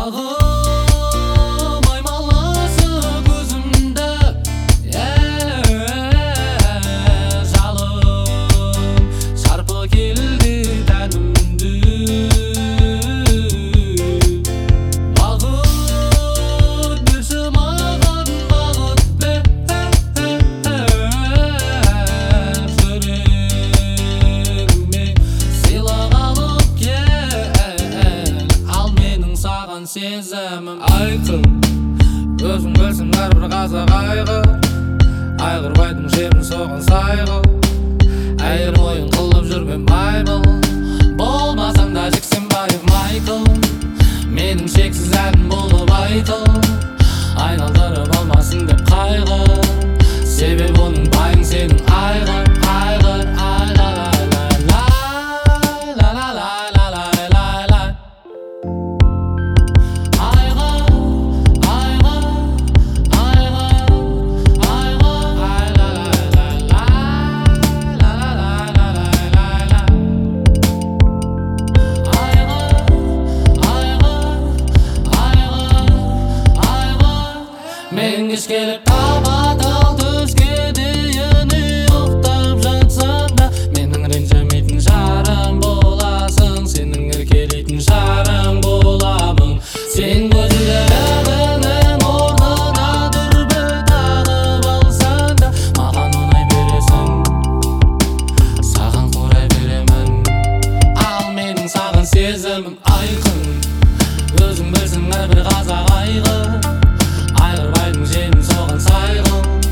Bağım aymalası gözümde Жалым шарпы келді тәнімді Бағыт берші маған бағыт бер Жүрегіме сыйлық алып кел Ал менің саған сезімім айқын Өзің білсің әрбір қазақ айғырбайдың жерін соған сайғыл Әйел ойын қылып жүрме Майбл Болмасаң да жексенбаев Майкл Менің шексіз әнім болып айтыл Айналдырып алмасын деп қайғы Себебі оның байың сенің айғыр Мен кеш келіп тапа-тал түске дейін ұйықтап жатсам да Менің ренжімейтін жарым боласың Сенің еркелейтін жарым боламын Сен көзілдеріңнің орнына дүрбі тағып алсаң да Маған ұнай бересің Саған құрай беремін Ал менің саған сезімім айқын Өзің білсің әрбір қазақ айғыр Айғырбайдың жерін соған сайғыл